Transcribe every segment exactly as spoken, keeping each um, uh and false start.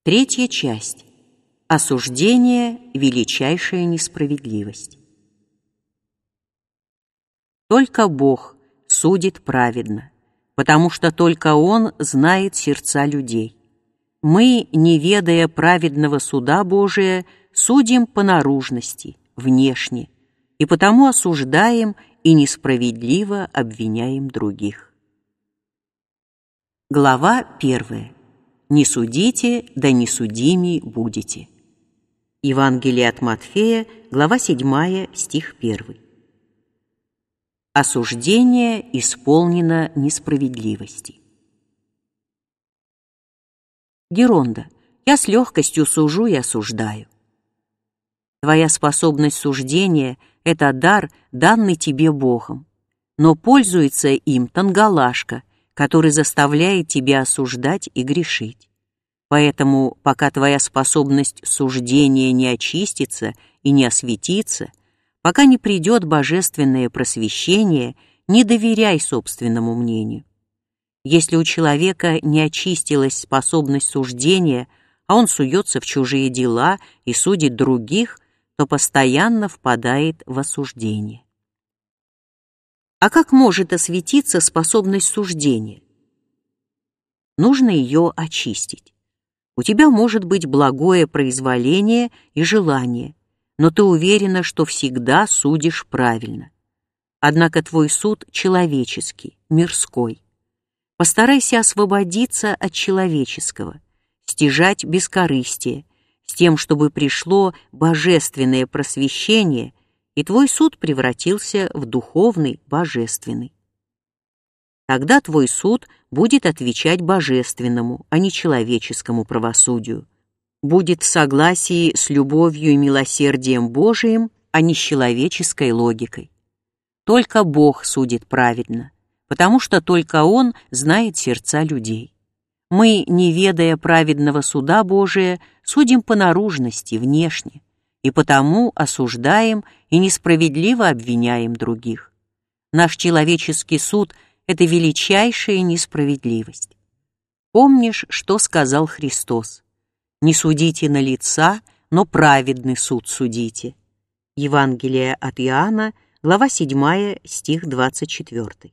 Третья часть. Осуждение – величайшая несправедливость. Только Бог судит праведно, потому что только Он знает сердца людей. Мы, не ведая праведного суда Божия, судим по наружности, внешне, и потому осуждаем и несправедливо обвиняем других. Глава первая. «Не судите, да не судими будете». Евангелие от Матфея, глава седьмая, стих первый. Осуждение исполнено несправедливости. Геронда, я с легкостью сужу и осуждаю. Твоя способность суждения — это дар, данный тебе Богом, но пользуется им тангалашка, который заставляет тебя осуждать и грешить. Поэтому, пока твоя способность суждения не очистится и не осветится, пока не придет божественное просвещение, не доверяй собственному мнению. Если у человека не очистилась способность суждения, а он суется в чужие дела и судит других, то постоянно впадает в осуждение. А как может осветиться способность суждения? Нужно ее очистить. У тебя может быть благое произволение и желание, но ты уверена, что всегда судишь правильно. Однако твой суд человеческий, мирской. Постарайся освободиться от человеческого, стяжать бескорыстие, с тем, чтобы пришло божественное просвещение, и твой суд превратился в духовный, божественный. Тогда твой суд будет отвечать божественному, а не человеческому правосудию, будет в согласии с любовью и милосердием Божиим, а не с человеческой логикой. Только Бог судит праведно, потому что только Он знает сердца людей. Мы, не ведая праведного суда Божия, судим по наружности, внешне, и потому осуждаем и несправедливо обвиняем других. Наш человеческий суд — это величайшая несправедливость. Помнишь, что сказал Христос? «Не судите на лица, но праведный суд судите». Евангелие от Иоанна, глава седьмая, стих двадцать четвёртый.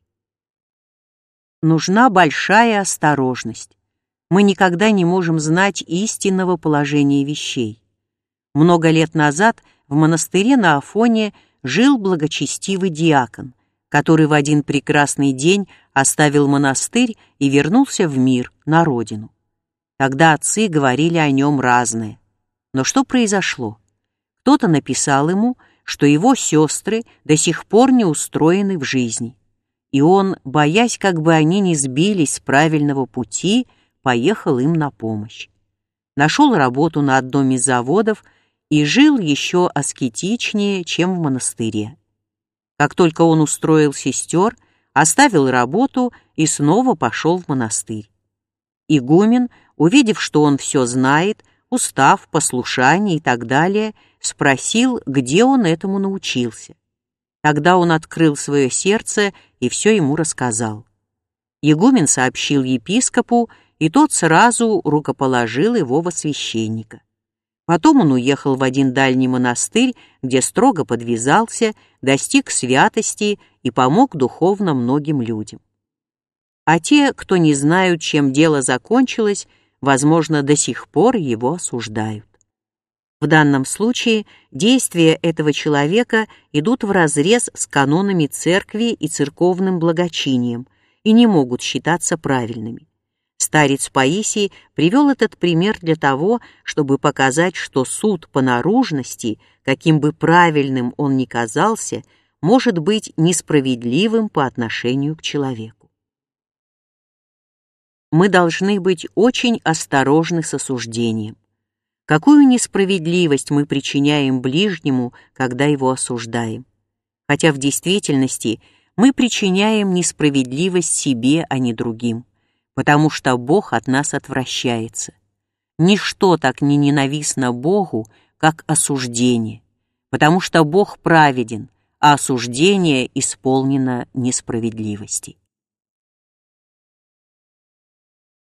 Нужна большая осторожность. Мы никогда не можем знать истинного положения вещей. Много лет назад в монастыре на Афоне жил благочестивый диакон, который в один прекрасный день оставил монастырь и вернулся в мир, на родину. Тогда отцы говорили о нем разное. Но что произошло? Кто-то написал ему, что его сестры до сих пор не устроены в жизни, и он, боясь, как бы они не сбились с правильного пути, поехал им на помощь. Нашел работу на одном из заводов и жил еще аскетичнее, чем в монастыре. Как только он устроил сестер, оставил работу и снова пошел в монастырь. Игумен, увидев, что он все знает, устав, послушание и так далее, спросил, где он этому научился. Тогда он открыл свое сердце и все ему рассказал. Игумен сообщил епископу, и тот сразу рукоположил его во священника. Потом он уехал в один дальний монастырь, где строго подвязался, достиг святости и помог духовно многим людям. А те, кто не знают, чем дело закончилось, возможно, до сих пор его осуждают. В данном случае действия этого человека идут вразрез с канонами церкви и церковным благочинием и не могут считаться правильными. Старец Паисий привел этот пример для того, чтобы показать, что суд по наружности, каким бы правильным он ни казался, может быть несправедливым по отношению к человеку. Мы должны быть очень осторожны с осуждением. Какую несправедливость мы причиняем ближнему, когда его осуждаем? Хотя в действительности мы причиняем несправедливость себе, а не другим, потому что Бог от нас отвращается. Ничто так не ненавистно Богу, как осуждение, потому что Бог праведен, а осуждение исполнено несправедливости.